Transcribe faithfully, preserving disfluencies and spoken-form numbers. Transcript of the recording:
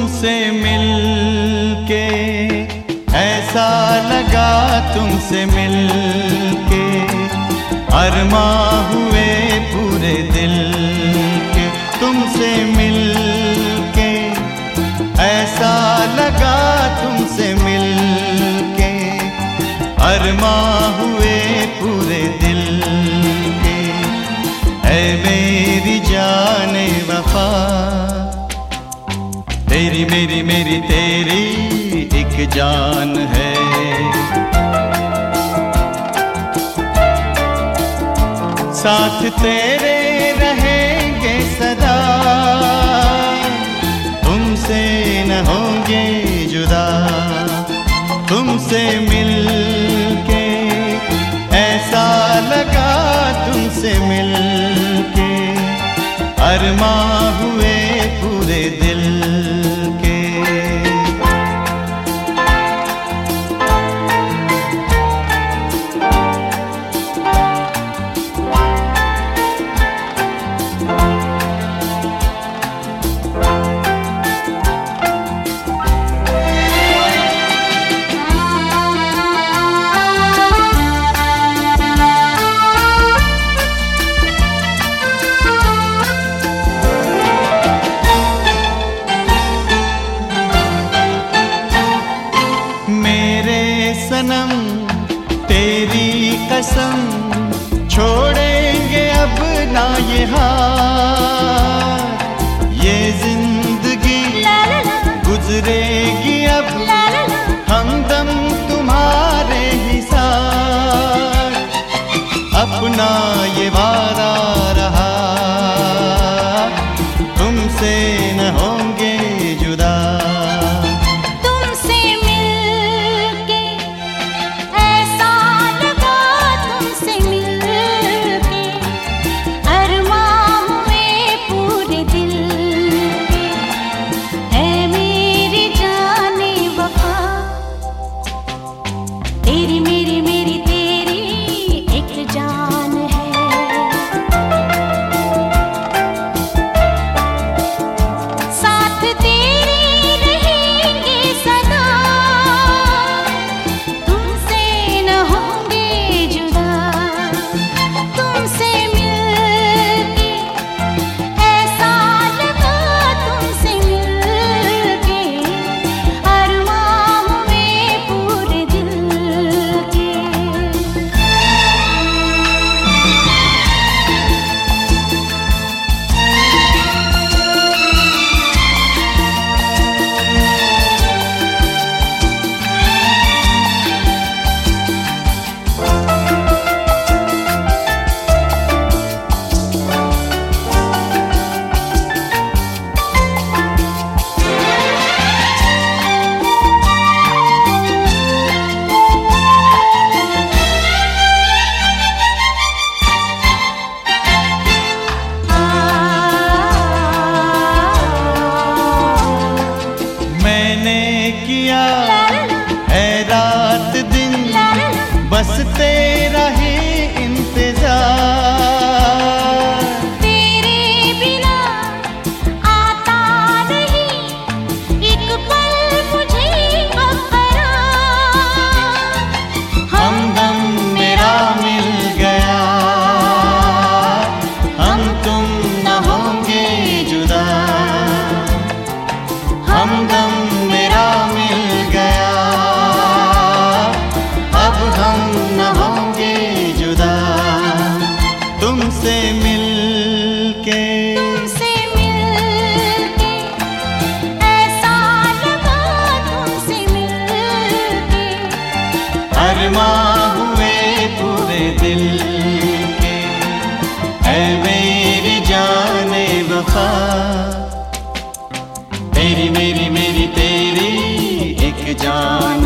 तुमसे मिलके ऐसा लगा, तुमसे मिलके अरमां हुए पूरे दिल के। तुमसे मिलके ऐसा लगा, तुमसे मिलके अरमां हुए पूरे दिल के। ऐ मेरी जाने वफा, तेरी मेरी मेरी तेरी एक जान है। साथ तेरे रहेंगे सदा, तुमसे न होंगे जुदा। तुमसे मिलके ऐसा लगा, तुमसे मिलके अरमां हुए पूरे दिल के। सनम तेरी कसम, छोड़ेंगे अब ना ये हाथ। ये जिंदगी गुजरेगी अब हमदम तुम्हारे ही साथ। अपना ये वादा रहा, तुमसे न होंगे जुदा। तेरी मेरी मेरी तेरी एक जान है। साथ तेरे रहेंगे सदा, तुमसे न होंगे जुदा। तुमसे मिलके ऐसा लगा, तुमसे मिलके अरमां हुए पूरे दिल। किया है रात दिन बस तेरा ही इंतजार। तेरे बिना आता नहीं एक पल मुझे अब आराम। हमदम मेरा मिल गया, हम तुम न होंगे जुदा। हमदम मेरा मिल गया, अब हम न होंगे जुदा। तुमसे मिलके तुमसे मिलके ऐसा लगा, तुमसे मिलके अरमां हुए पूरे दिल के। ऐ मेरी जाने वफा, तेरी मेरी मेरी तेरी एक जान